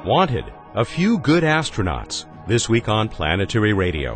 Wanted, a few good astronauts, this week on Planetary Radio.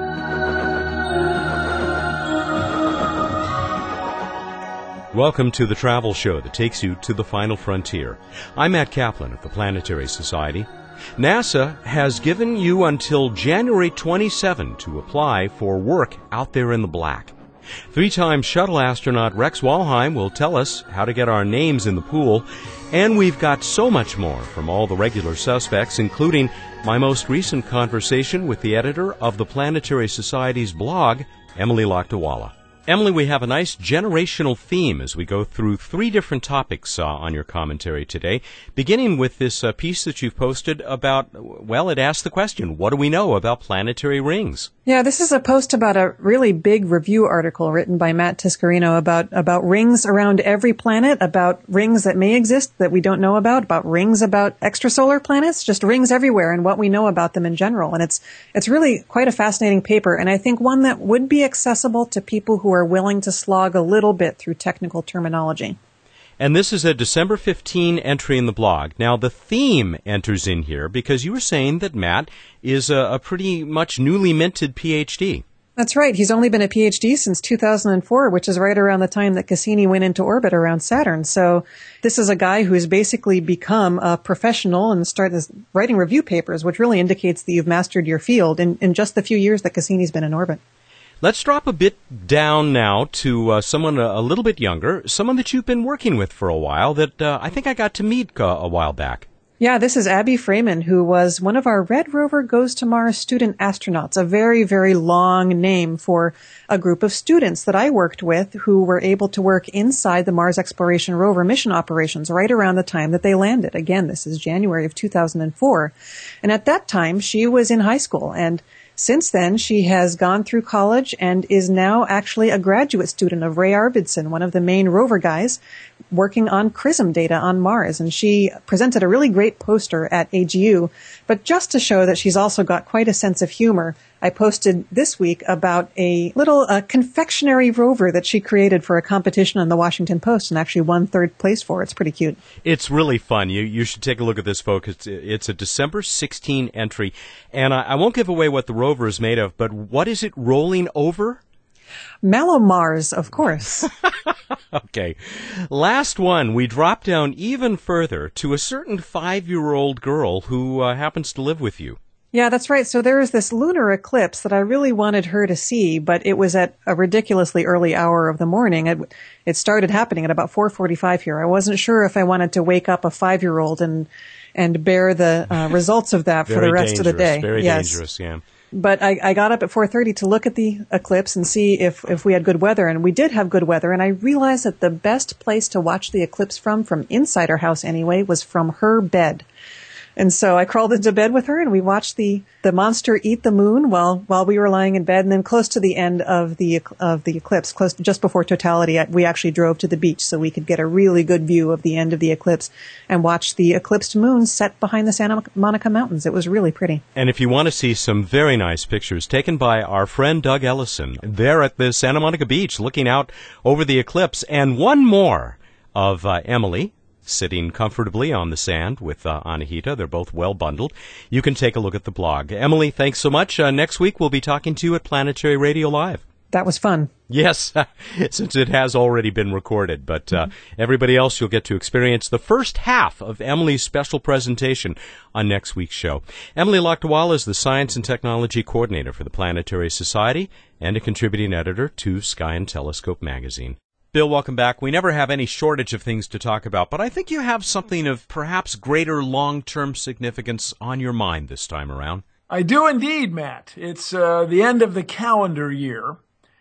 Welcome to the travel show that takes you to the final frontier. I'm Matt Kaplan of the Planetary Society. NASA has given you until January 27 to apply for work out there in the black. Three-time shuttle astronaut Rex Walheim will tell us how to get our names in the pool, and we've got so much more from all the regular suspects, including my most recent conversation with the editor of the Planetary Society's blog, Emily Lakdawalla. Emily, we have a nice generational theme as we go through three different topics on your commentary today, beginning with this piece that you've posted about, well, it asks the question, what do we know about planetary rings? Yeah, this is a post about a really big review article written by Matt Tiscarino about rings around every planet, about rings that may exist that we don't know about rings about extrasolar planets, just rings everywhere and what we know about them in general. And it's really quite a fascinating paper, and I think one that would be accessible to people who are willing to slog a little bit through technical terminology. And this is a December 15 entry in the blog. Now, the theme enters in here because you were saying that Matt is a pretty much newly minted PhD. That's right. He's only been a PhD since 2004, which is right around the time that Cassini went into orbit around Saturn. So this is a guy who's basically become a professional and started writing review papers, which really indicates that you've mastered your field in just the few years that Cassini's been in orbit. Let's drop a bit down now to someone a little bit younger, someone that you've been working with for a while that I think I got to meet a while back. Yeah, this is Abby Freeman, who was one of our Red Rover Goes to Mars student astronauts, a very, very long name for a group of students that I worked with who were able to work inside the Mars Exploration Rover mission operations right around the time that they landed. Again, this is January of 2004. And at that time, she was in high school, and since then, she has gone through college and is now actually a graduate student of Ray Arvidsson, one of the main rover guys, working on XRISM data on Mars. And she presented a really great poster at AGU. But just to show that she's also got quite a sense of humor, I posted this week about a little confectionery rover that she created for a competition on the Washington Post and actually won third place for. It's pretty cute. It's really fun. You should take a look at this, folks. It's a December 16 entry. And I won't give away what the rover is made of, but what is it rolling over? Mallow Mars, of course. Okay. Last one, we drop down even further to a certain 5-year-old girl who happens to live with you. Yeah, that's right. So there was this lunar eclipse that I really wanted her to see, but it was at a ridiculously early hour of the morning. It started happening at about 4:45 here. I wasn't sure if I wanted to wake up a 5-year-old and bear the results of that for the rest of the day. Very dangerous, yeah. But I got up at 4:30 to look at the eclipse and see if we had good weather, and we did have good weather, and I realized that the best place to watch the eclipse from inside our house anyway, was from her bed. And so I crawled into bed with her, and we watched the monster eat the moon while we were lying in bed. And then close to the end of the eclipse, just before totality, we actually drove to the beach so we could get a really good view of the end of the eclipse and watch the eclipsed moon set behind the Santa Monica Mountains. It was really pretty. And if you want to see some very nice pictures taken by our friend Doug Ellison, there at the Santa Monica Beach looking out over the eclipse, and one more of Emily sitting comfortably on the sand with Anahita. They're both well bundled. You can take a look at the blog. Emily, thanks so much. Next week, we'll be talking to you at Planetary Radio Live. That was fun. Yes, since it has already been recorded. But everybody else, you'll get to experience the first half of Emily's special presentation on next week's show. Emily Lakdawalla is the Science and Technology Coordinator for the Planetary Society and a contributing editor to Sky and Telescope magazine. Bill, welcome back. We never have any shortage of things to talk about, but I think you have something of perhaps greater long-term significance on your mind this time around. I do indeed, Matt. It's the end of the calendar year.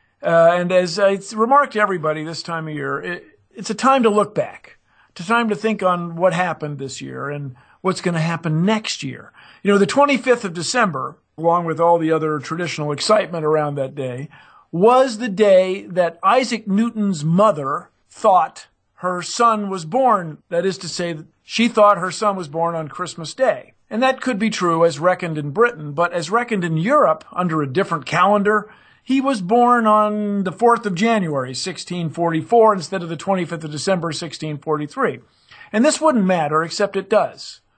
And as I remarked to everybody this time of year, it's a time to look back. It's a time to think on what happened this year and what's going to happen next year. You know, the 25th of December, along with all the other traditional excitement around that day, was the day that Isaac Newton's mother thought her son was born. That is to say, that she thought her son was born on Christmas Day. And that could be true as reckoned in Britain, but as reckoned in Europe under a different calendar, he was born on the 4th of January, 1644, instead of the 25th of December, 1643. And this wouldn't matter, except it does.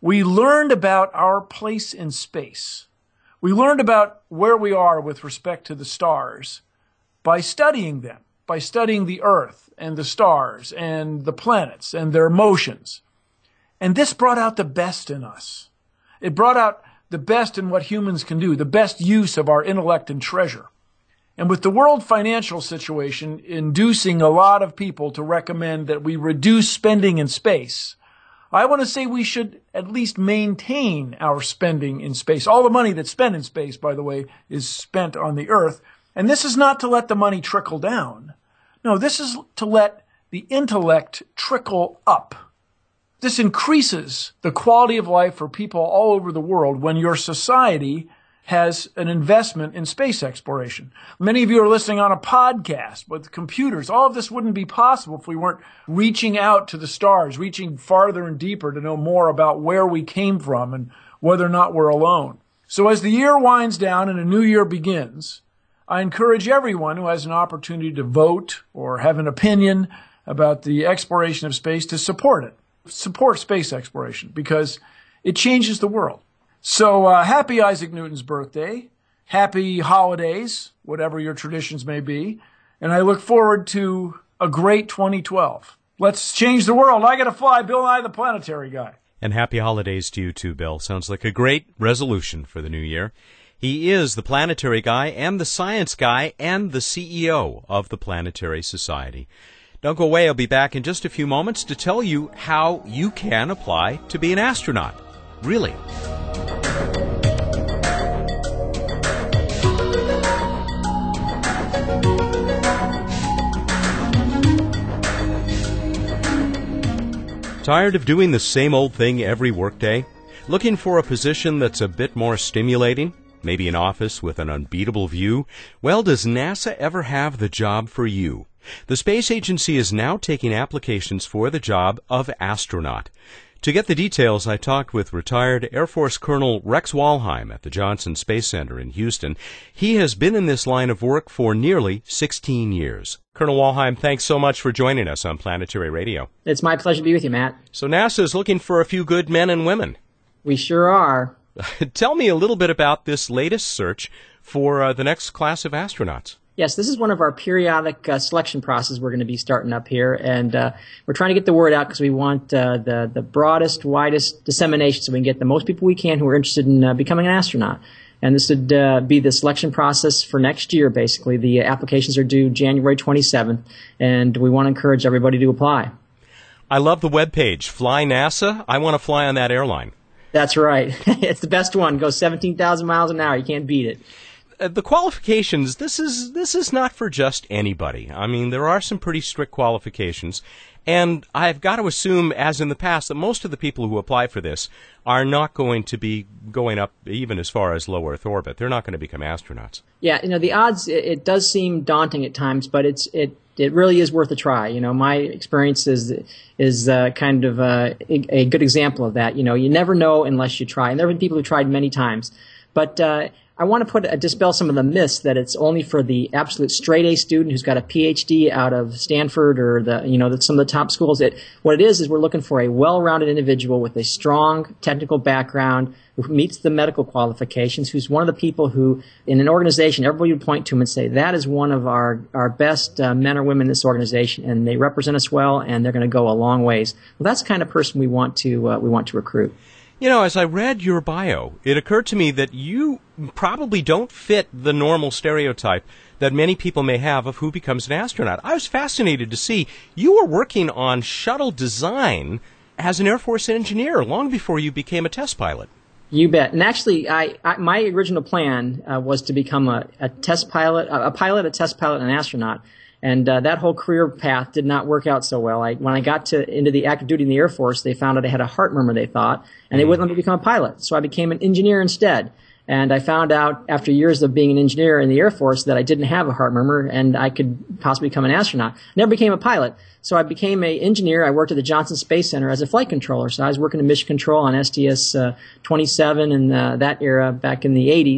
we learned about our place in space. We learned about where we are with respect to the stars by studying them, by studying the Earth and the stars and the planets and their motions. And this brought out the best in us. It brought out the best in what humans can do, the best use of our intellect and treasure. And with the world financial situation inducing a lot of people to recommend that we reduce spending in space, I want to say we should at least maintain our spending in space. All the money that's spent in space, by the way, is spent on the Earth. And this is not to let the money trickle down. No, this is to let the intellect trickle up. This increases the quality of life for people all over the world when your society has an investment in space exploration. Many of you are listening on a podcast with computers. All of this wouldn't be possible if we weren't reaching out to the stars, reaching farther and deeper to know more about where we came from and whether or not we're alone. So as the year winds down and a new year begins, I encourage everyone who has an opportunity to vote or have an opinion about the exploration of space to support it. Support space exploration because it changes the world. So happy Isaac Newton's birthday. Happy holidays, whatever your traditions may be. And I look forward to a great 2012. Let's change the world. I got to fly. Bill Nye, the planetary guy. And happy holidays to you too, Bill. Sounds like a great resolution for the new year. He is the planetary guy and the science guy and the CEO of the Planetary Society. Don't go away. I'll be back in just a few moments to tell you how you can apply to be an astronaut. Really. Tired of doing the same old thing every workday? Looking for a position that's a bit more stimulating? Maybe an office with an unbeatable view? Well, does NASA ever have the job for you? The space agency is now taking applications for the job of astronaut. To get the details, I talked with retired Air Force Colonel Rex Walheim at the Johnson Space Center in Houston. He has been in this line of work for nearly 16 years. Colonel Walheim, thanks so much for joining us on Planetary Radio. It's my pleasure to be with you, Matt. So NASA is looking for a few good men and women. We sure are. Tell me a little bit about this latest search for the next class of astronauts. Yes, this is one of our periodic selection processes we're going to be starting up here, and we're trying to get the word out because we want the broadest, widest dissemination so we can get the most people we can who are interested in becoming an astronaut. And this would be the selection process for next year, basically. The applications are due January 27th, and we want to encourage everybody to apply. I love the webpage, Fly NASA. I want to fly on that airline. That's right. It's the best one. It goes 17,000 miles an hour. You can't beat it. The qualifications, this is not for just anybody. I mean, there are some pretty strict qualifications, and I've got to assume, as in the past, that most of the people who apply for this are not going to be going up even as far as low Earth orbit. They're not going to become astronauts. Yeah, the odds, it does seem daunting at times, but it really is worth a try. My experience is kind of a good example of that. You never know unless you try, and there have been people who tried many times, but I want to dispel some of the myths that it's only for the absolute straight A student who's got a PhD out of Stanford or some of the top schools. What it is we're looking for a well-rounded individual with a strong technical background who meets the medical qualifications, who's one of the people who, in an organization, everybody would point to him and say, that is one of our best men or women in this organization, and they represent us well, and they're going to go a long ways. Well, that's the kind of person we want to recruit. As I read your bio, it occurred to me that you probably don't fit the normal stereotype that many people may have of who becomes an astronaut. I was fascinated to see you were working on shuttle design as an Air Force engineer long before you became a test pilot. You bet. And actually, my original plan was to become a test pilot, a test pilot, and an astronaut. And that whole career path did not work out so well. When I got into the active duty in the Air Force, they found out I had a heart murmur, they thought, and they wouldn't let me become a pilot. So I became an engineer instead. And I found out after years of being an engineer in the Air Force that I didn't have a heart murmur and I could possibly become an astronaut. Never became a pilot. So I became an engineer. I worked at the Johnson Space Center as a flight controller. So I was working in mission control on STS-27 in that era back in the 80s.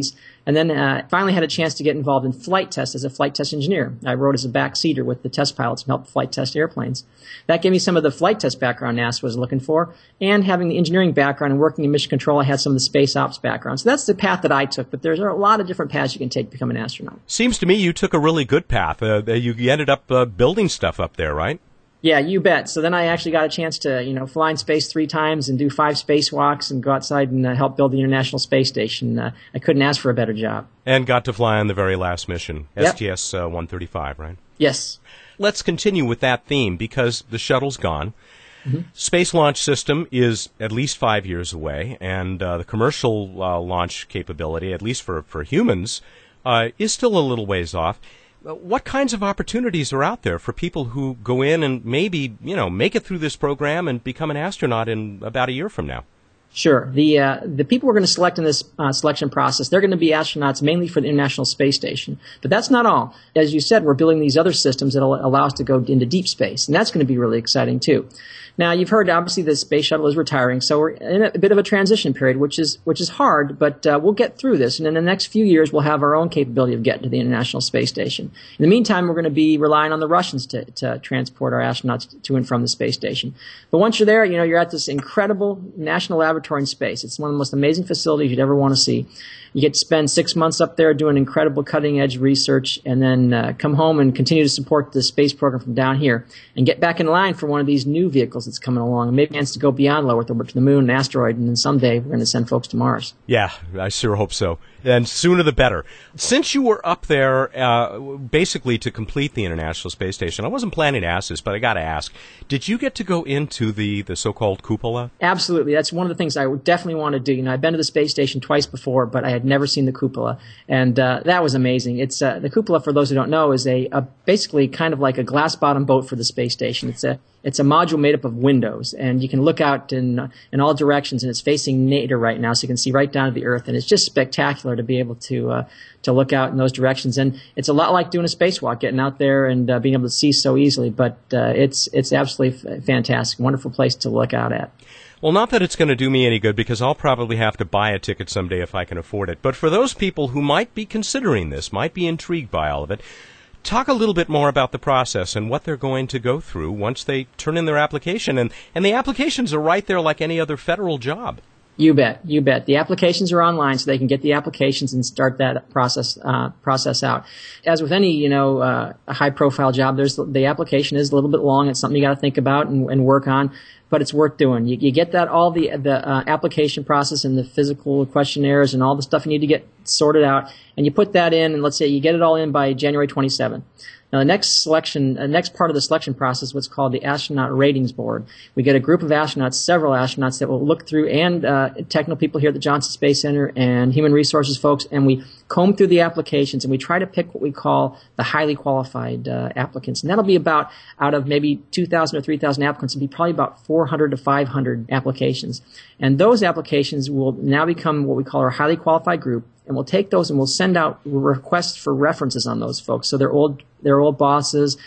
And then finally had a chance to get involved in flight tests as a flight test engineer. I rode as a backseater with the test pilots and helped flight test airplanes. That gave me some of the flight test background NASA was looking for, and having the engineering background and working in mission control, I had some of the space ops background. So that's the path that I took, but there's a lot of different paths you can take to become an astronaut. Seems to me you took a really good path. You ended up building stuff up there, right? Yeah, you bet. So then I actually got a chance to, fly in space 3 times and do 5 spacewalks and go outside and help build the International Space Station. I couldn't ask for a better job. And got to fly on the very last mission, yep. STS-135, right? Yes. Let's continue with that theme because the shuttle's gone. Mm-hmm. Space Launch System is at least 5 years away, and the commercial launch capability, at least for humans, is still a little ways off. What kinds of opportunities are out there for people who go in and maybe, make it through this program and become an astronaut in about a year from now? Sure. The people we're going to select in this selection process, they're going to be astronauts mainly for the International Space Station. But that's not all. As you said, we're building these other systems that will allow us to go into deep space, and that's going to be really exciting too. Now, you've heard, obviously, the space shuttle is retiring, so we're in a bit of a transition period, which is hard, but we'll get through this. And in the next few years, we'll have our own capability of getting to the International Space Station. In the meantime, we're going to be relying on the Russians to transport our astronauts to and from the space station. But once you're there, you're at this incredible national laboratory in space. It's one of the most amazing facilities you'd ever want to see. You get to spend 6 months up there doing incredible cutting-edge research and then come home and continue to support the space program from down here and get back in line for one of these new vehicles that's coming along. And maybe chance to go beyond low Earth orbit to the moon, an asteroid, and then someday we're going to send folks to Mars. Yeah, I sure hope so. And sooner the better. Since you were up there basically to complete the International Space Station, I wasn't planning to ask this, but I got to ask, did you get to go into the so-called cupola? Absolutely. That's one of the things I would definitely want to do. I've been to the space station twice before, but I had never seen the cupola, and that was amazing. It's the cupola, for those who don't know, is a basically kind of like a glass-bottom boat for the space station. It's a module made up of windows, and you can look out in all directions, and it's facing nadir right now, so you can see right down to the Earth, and it's just spectacular to be able to look out in those directions. And it's a lot like doing a spacewalk, getting out there and being able to see so easily, but it's absolutely fantastic, wonderful place to look out at. Well, not that it's going to do me any good, because I'll probably have to buy a ticket someday if I can afford it. But for those people who might be considering this, might be intrigued by all of it, talk a little bit more about the process and what they're going to go through once they turn in their application. And the applications are right there like any other federal job. You bet. The applications are online, so they can get the applications and start that process out. As with any, a high-profile job, the application is a little bit long. It's something you got to think about and work on, but it's worth doing. You get that all the application process and the physical questionnaires and all the stuff you need to get sorted out, and you put that in, and let's say you get it all in by January 27th. Now, the next part of the selection process is what's called the Astronaut Ratings Board. We get a group of astronauts, several astronauts that will look through, and technical people here at the Johnson Space Center and human resources folks, and we comb through the applications, and we try to pick what we call the highly qualified applicants. And that'll be about, out of maybe 2,000 or 3,000 applicants, it'll be probably about 400 to 500 applications. And those applications will now become what we call our highly qualified group. And we'll take those and we'll send out requests for references on those folks. So their old bosses,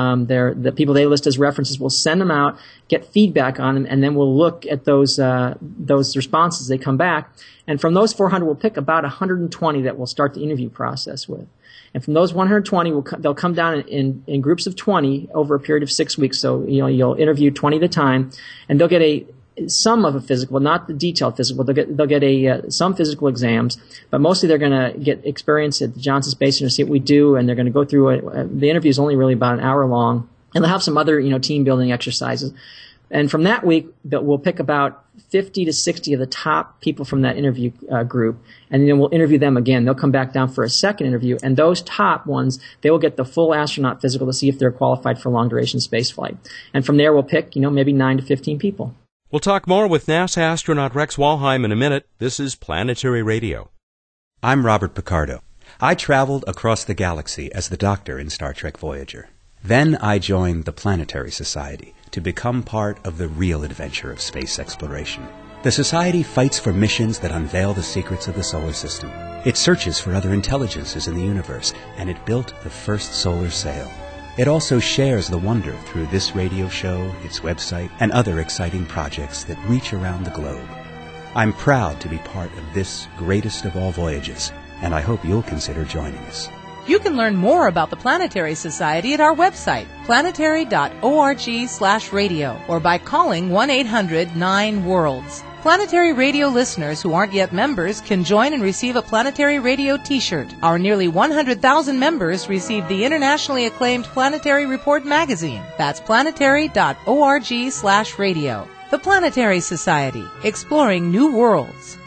the people they list as references, we'll send them out, get feedback on them, and then we'll look at those responses. They come back, and from those 400, we'll pick about 120 that we'll start the interview process with. And from those 120, they'll come down in groups of 20 over a period of 6 weeks. So you'll interview 20 at a time, and they'll get some of a physical, not the detailed physical. They'll get some physical exams, but mostly they're going to get experience at the Johnson Space Center, see what we do, and they're going to go through it. The interview is only really about an hour long, and they'll have some other team building exercises. And from that week, we'll pick about 50 to 60 of the top people from that interview group, and then we'll interview them again. They'll come back down for a second interview, and those top ones, they will get the full astronaut physical to see if they're qualified for long-duration space flight. And from there, we'll pick maybe 9 to 15 people. We'll talk more with NASA astronaut Rex Walheim in a minute. This is Planetary Radio. I'm Robert Picardo. I traveled across the galaxy as the Doctor in Star Trek Voyager. Then I joined the Planetary Society to become part of the real adventure of space exploration. The Society fights for missions that unveil the secrets of the solar system. It searches for other intelligences in the universe, and it built the first solar sail. It also shares the wonder through this radio show, its website, and other exciting projects that reach around the globe. I'm proud to be part of this greatest of all voyages, and I hope you'll consider joining us. You can learn more about the Planetary Society at our website, planetary.org/radio, or by calling 1-800-9-WORLDS. Planetary Radio listeners who aren't yet members can join and receive a Planetary Radio t-shirt. Our nearly 100,000 members receive the internationally acclaimed Planetary Report magazine. That's planetary.org/radio. The Planetary Society, exploring new worlds.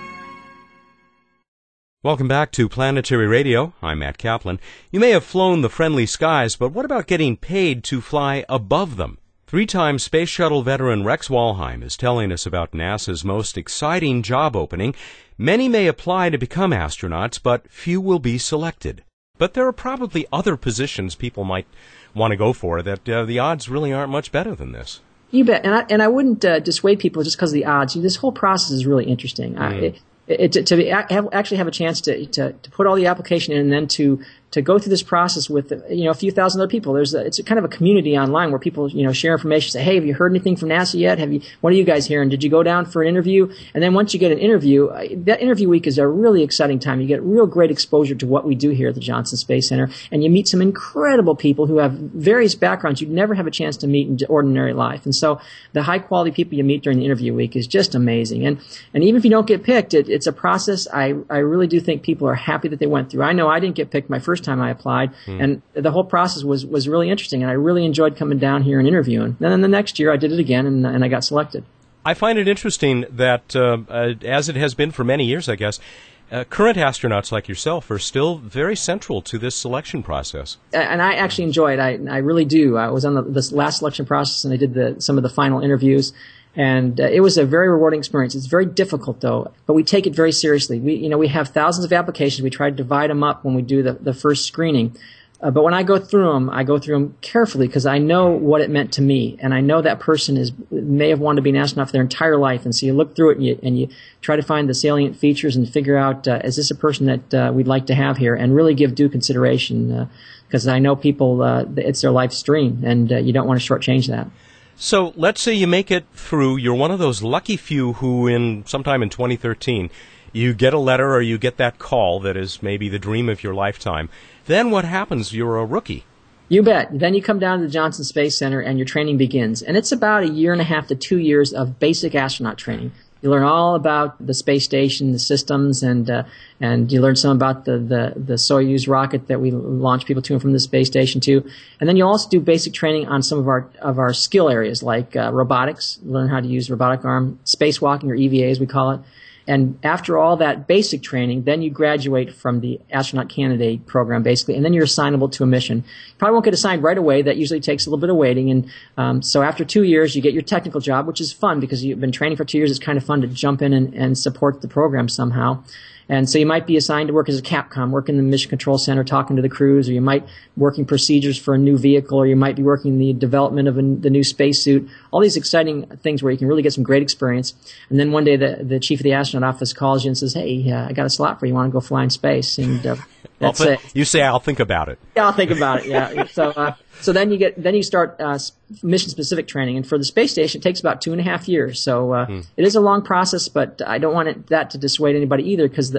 Welcome back to Planetary Radio. I'm Matt Kaplan. You may have flown the friendly skies, but what about getting paid to fly above them? Three-time Space Shuttle veteran Rex Walheim is telling us about NASA's most exciting job opening. Many may apply to become astronauts, but few will be selected. But there are probably other positions people might want to go for that the odds really aren't much better than this. You bet. And I wouldn't dissuade people just because of the odds. This whole process is really interesting. To actually have a chance to put all the application in and then to go through this process with a few thousand other people. It's a kind of a community online where people share information. Say, hey, have you heard anything from NASA yet? What are you guys hearing? Did you go down for an interview? And then once you get an interview, that interview week is a really exciting time. You get real great exposure to what we do here at the Johnson Space Center, and you meet some incredible people who have various backgrounds you'd never have a chance to meet in ordinary life. And so the high quality people you meet during the interview week is just amazing. And even if you don't get picked, it's a process I really do think people are happy that they went through. I know I didn't get picked my first time I applied, and the whole process was really interesting, and I really enjoyed coming down here and interviewing. And then the next year I did it again, and I got selected. I find it interesting that, as it has been for many years, I guess, current astronauts like yourself are still very central to this selection process. And I actually enjoy it. I really do. I was on this last selection process, and I did some of the final interviews. And it was a very rewarding experience. It's very difficult, though, but we take it very seriously. We have thousands of applications. We try to divide them up when we do the first screening. But when I go through them carefully because I know what it meant to me, and I know that person may have wanted to be an astronaut for their entire life. And so you look through it and you try to find the salient features and figure out is this a person that we'd like to have here, and really give due consideration because I know people it's their life's dream, and you don't want to shortchange that. So let's say you make it through. You're one of those lucky few who, sometime in 2013, you get a letter or you get that call that is maybe the dream of your lifetime. Then what happens? You're a rookie. You bet. Then you come down to the Johnson Space Center and your training begins. And it's about 1.5 to 2 years of basic astronaut training. You learn all about the space station, the systems, and you learn some about the Soyuz rocket that we launch people to and from the space station to. And then you also do basic training on some of our skill areas like robotics. Learn how to use robotic arm, spacewalking, or EVA as we call it. And after all that basic training, then you graduate from the astronaut candidate program, basically, and then you're assignable to a mission. You probably won't get assigned right away. That usually takes a little bit of waiting. And so after 2 years, you get your technical job, which is fun because you've been training for 2 years. It's kind of fun to jump in and support the program somehow. And so you might be assigned to work as a Capcom, work in the Mission Control Center talking to the crews, or you might be working procedures for a new vehicle, or you might be working in the development of the new spacesuit. All these exciting things where you can really get some great experience. And then one day the chief of the astronaut office calls you and says, hey, I got a slot for you. Want to go fly in space? And that's it. You say, I'll think about it. Yeah, I'll think about it, yeah. So then you start mission-specific training. And for the space station, it takes about 2.5 years. So it is a long process, but I don't want that to dissuade anybody either because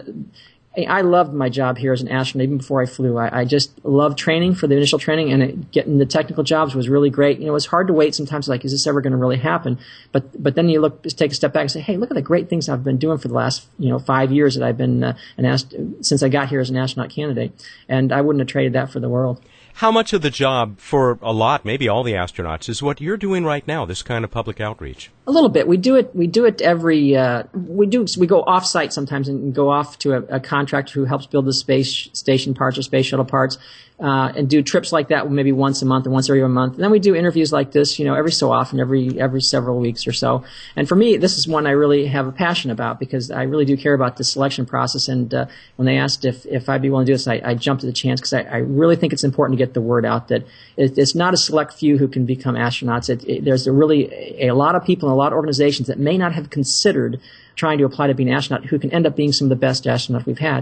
I loved my job here as an astronaut even before I flew. I just loved training for the initial training, and getting the technical jobs was really great. It was hard to wait sometimes, like, is this ever going to really happen? But then you take a step back and say, hey, look at the great things I've been doing for the last 5 years that I've been since I got here as an astronaut candidate, and I wouldn't have traded that for the world. How much of the job for a lot, maybe all the astronauts, is what you're doing right now, this kind of public outreach? A little bit. We do it every, we go off-site sometimes and go off to a contractor who helps build the space station parts or space shuttle parts, and do trips like that maybe once a month or once every other month. And then we do interviews like this, every so often, every several weeks or so. And for me, this is one I really have a passion about because I really do care about the selection process. And when they asked if I'd be willing to do this, I jumped at the chance because I really think it's important to get the word out that it's not a select few who can become astronauts. There's a lot of people and a lot of organizations that may not have considered trying to apply to be an astronaut who can end up being some of the best astronauts we've had.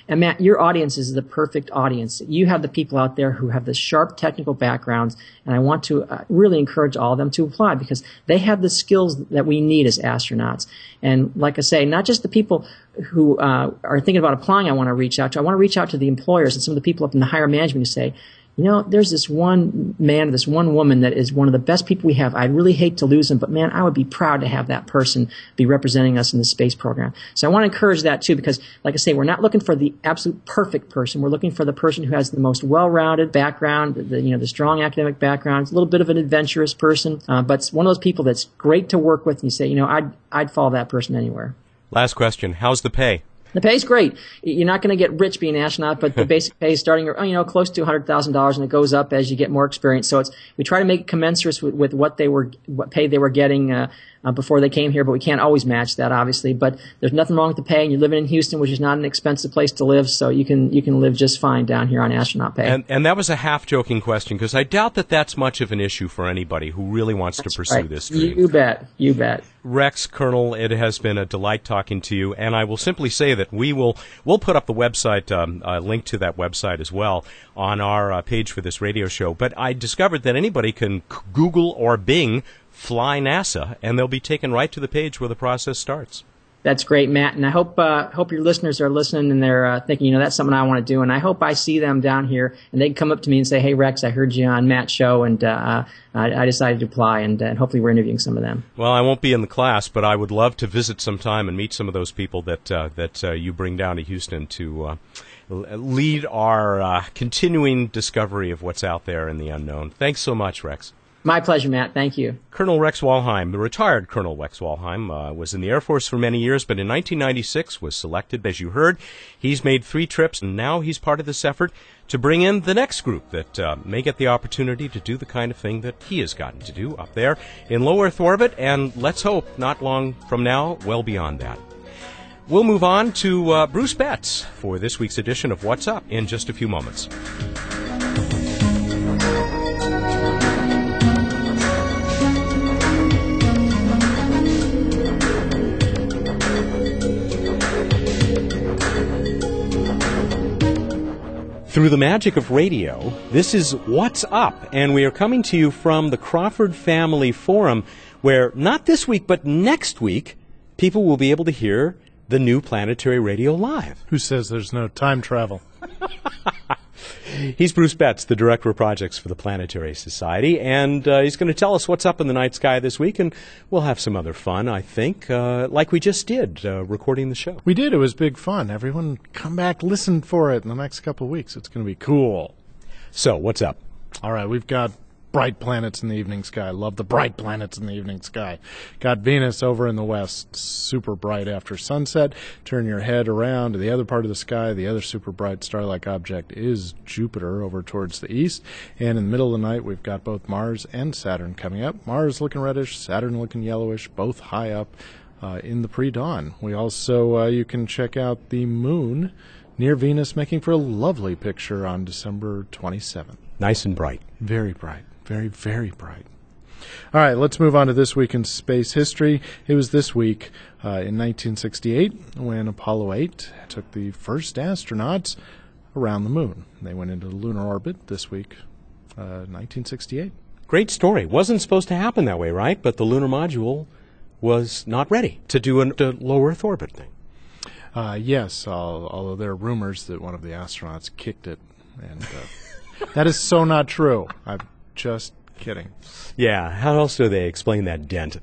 And Matt, your audience is the perfect audience. You have the people out there who have the sharp technical backgrounds, and I want to really encourage all of them to apply because they have the skills that we need as astronauts. And like I say, not just the people who are thinking about applying I want to reach out to. I want to reach out to the employers and some of the people up in the higher management who say, you know, there's this one man, this one woman that is one of the best people we have. I really hate to lose them, but man, I would be proud to have that person be representing us in the space program. So I want to encourage that too, because like I say, we're not looking for the absolute perfect person. We're looking for the person who has the most well-rounded background, the strong academic background. It's a little bit of an adventurous person, but it's one of those people that's great to work with. And you say, you know, I'd follow that person anywhere. Last question. How's the pay? The pay's great. You're not going to get rich being an astronaut, but the basic pay is starting, close to $100,000, and it goes up as you get more experience. So we try to make it commensurate with what pay they were getting before they came here, but we can't always match that, obviously. But there's nothing wrong with the pay, and you're living in Houston, which is not an expensive place to live, so you can live just fine down here on astronaut pay. And that was a half-joking question, because I doubt that that's much of an issue for anybody who really wants to pursue this dream. You bet. Rex, Colonel, it has been a delight talking to you, and I will simply say that we'll put up the website, a link to that website as well, on our page for this radio show. But I discovered that anybody can Google or Bing Fly NASA, and they'll be taken right to the page where the process starts. That's great, Matt, and I hope your listeners are listening and they're thinking, that's something I want to do, and I hope I see them down here and they can come up to me and say, hey, Rex, I heard you on Matt's show, and I decided to apply, and hopefully we're interviewing some of them. Well, I won't be in the class, but I would love to visit sometime and meet some of those people that you bring down to Houston to lead our continuing discovery of what's out there in the unknown. Thanks so much, Rex. My pleasure, Matt. Thank you. Colonel Rex Walheim, the retired Colonel Rex Walheim, was in the Air Force for many years, but in 1996 was selected, as you heard. He's made 3 trips, and now he's part of this effort to bring in the next group that may get the opportunity to do the kind of thing that he has gotten to do up there in low Earth orbit, and let's hope not long from now, well beyond that. We'll move on to Bruce Betts for this week's edition of What's Up in just a few moments. Through the magic of radio, this is What's Up, and we are coming to you from the Crawford Family Forum, where not this week, but next week, people will be able to hear the new Planetary Radio live. Who says there's no time travel? He's Bruce Betts, the Director of Projects for the Planetary Society, and he's going to tell us what's up in the night sky this week, and we'll have some other fun, I think, like we just did, recording the show. We did. It was big fun. Everyone come back, listen for it in the next couple of weeks. It's going to be cool. So, what's up? All right, we've got bright planets in the evening sky. Love the bright planets in the evening sky. Got Venus over in the west, super bright after sunset. Turn your head around to the other part of the sky. The other super bright star-like object is Jupiter over towards the east. And in the middle of the night, we've got both Mars and Saturn coming up. Mars looking reddish, Saturn looking yellowish, both high up in the pre-dawn. We also, you can check out the moon near Venus, making for a lovely picture on December 27th. Nice and bright. Very bright. Very, very bright. All right, let's move on to this week in space history. It was this week in 1968 when Apollo 8 took the first astronauts around the moon. They went into lunar orbit this week, 1968. Great story. Wasn't supposed to happen that way, right? But the lunar module was not ready to do a low Earth orbit thing. Yes, although there are rumors that one of the astronauts kicked it, and that is so not true. I'm just kidding. Yeah, how else do they explain that dent?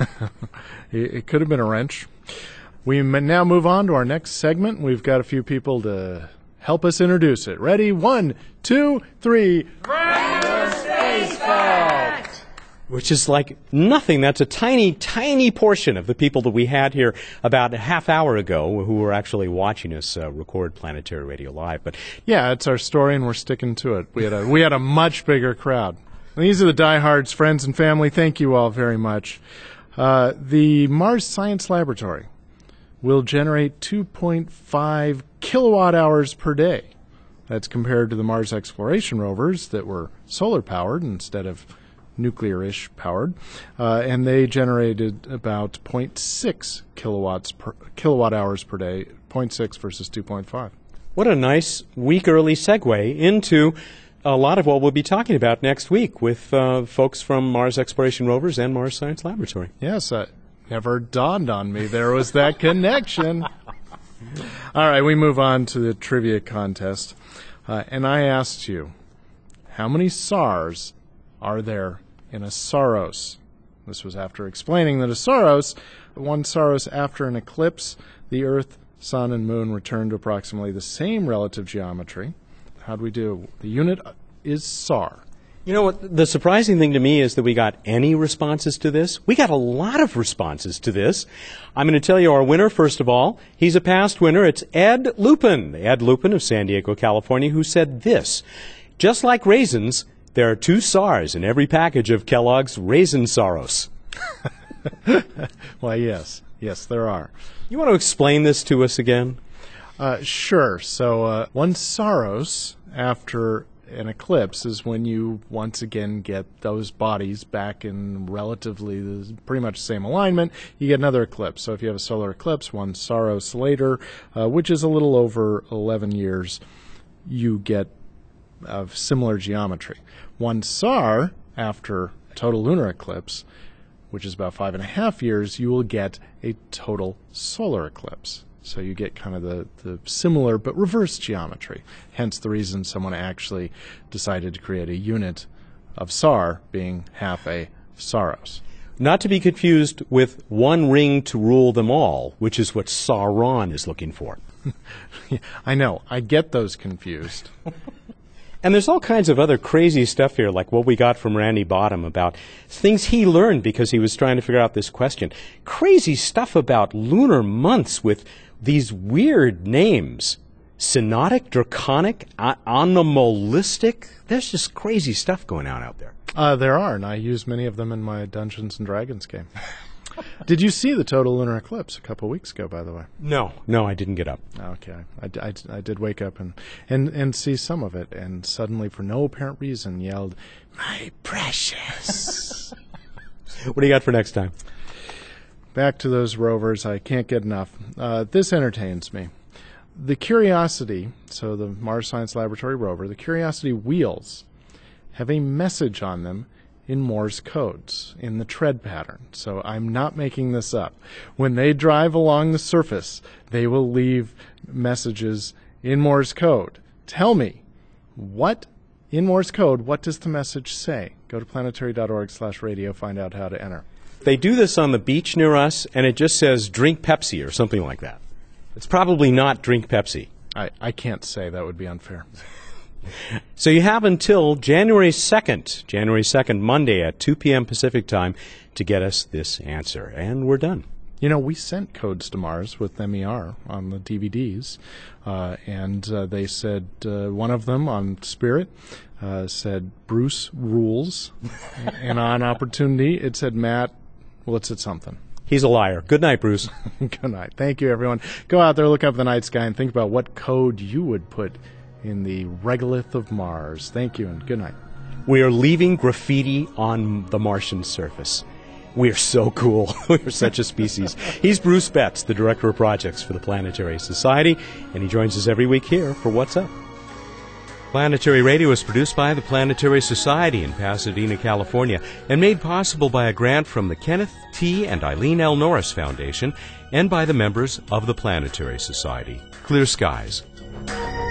It could have been a wrench. We now move on to our next segment. We've got a few people to help us introduce it. Ready? 1, 2, 3. Random Space Fact! Which is like nothing. That's a tiny, tiny portion of the people that we had here about a half hour ago who were actually watching us record Planetary Radio Live. But yeah, it's our story, and we're sticking to it. We had a much bigger crowd. And these are the diehards, friends and family. Thank you all very much. The Mars Science Laboratory will generate 2.5 kilowatt hours per day. That's compared to the Mars exploration rovers that were solar powered instead of nuclear-ish powered, and they generated about 0.6 kilowatt hours per day, 0.6 versus 2.5. What a nice week-early segue into a lot of what we'll be talking about next week with folks from Mars Exploration Rovers and Mars Science Laboratory. Yes, never dawned on me there was that connection. All right, we move on to the trivia contest. And I asked you, how many SARs are there in a Saros? This was after explaining that a Saros, one Saros after an eclipse, the Earth, Sun, and Moon return to approximately the same relative geometry. How'd we do? The unit is SAR. You know what? The surprising thing to me is that we got any responses to this. We got a lot of responses to this. I'm going to tell you our winner, first of all. He's a past winner. It's Ed Lupin. Ed Lupin of San Diego, California, who said this. Just like raisins, there are 2 SARs in every package of Kellogg's Raisin Saros. Well, yes. Yes, there are. You want to explain this to us again? Sure. So one Saros after an eclipse is when you once again get those bodies back in relatively pretty much the same alignment. You get another eclipse. So if you have a solar eclipse, one Saros later, which is a little over 11 years, you get similar geometry. One SAR after total lunar eclipse, which is about 5.5 years, you will get a total solar eclipse. So you get kind of the similar but reverse geometry. Hence the reason someone actually decided to create a unit of SAR being half a Saros. Not to be confused with one ring to rule them all, which is what Sauron is looking for. I know. I get those confused. And there's all kinds of other crazy stuff here, like what we got from Randy Bottom about things he learned because he was trying to figure out this question. Crazy stuff about lunar months with these weird names. Synodic, draconic, anomalistic. There's just crazy stuff going on out there. There are, and I use many of them in my Dungeons & Dragons game. Did you see the total lunar eclipse a couple weeks ago, by the way? No, I didn't get up. Okay. I did wake up and see some of it, and suddenly, for no apparent reason, yelled, "My precious!" What do you got for next time? Back to those rovers. I can't get enough. This entertains me. The Curiosity, so the Mars Science Laboratory rover, the Curiosity wheels have a message on them in Morse codes, in the tread pattern. So I'm not making this up. When they drive along the surface, they will leave messages in Morse code. Tell me, in Morse code, what does the message say? Go to planetary.org/radio, find out how to enter. They do this on the beach near us, and it just says, drink Pepsi or something like that. It's probably not drink Pepsi. I can't say. That would be unfair. So you have until January 2nd, Monday at 2 p.m. Pacific time to get us this answer. And we're done. You know, we sent codes to Mars with MER on the DVDs, and they said one of them on Spirit said Bruce rules, and on Opportunity it said Matt, well, it said something. He's a liar. Good night, Bruce. Good night. Thank you, everyone. Go out there, look up the night sky, and think about what code you would put in the regolith of Mars. Thank you, and good night. We are leaving graffiti on the Martian surface. We are so cool. We are such a species. He's Bruce Betts, the Director of Projects for the Planetary Society, and he joins us every week here for What's Up. Planetary Radio is produced by the Planetary Society in Pasadena, California, and made possible by a grant from the Kenneth T. and Eileen L. Norris Foundation and by the members of the Planetary Society. Clear skies.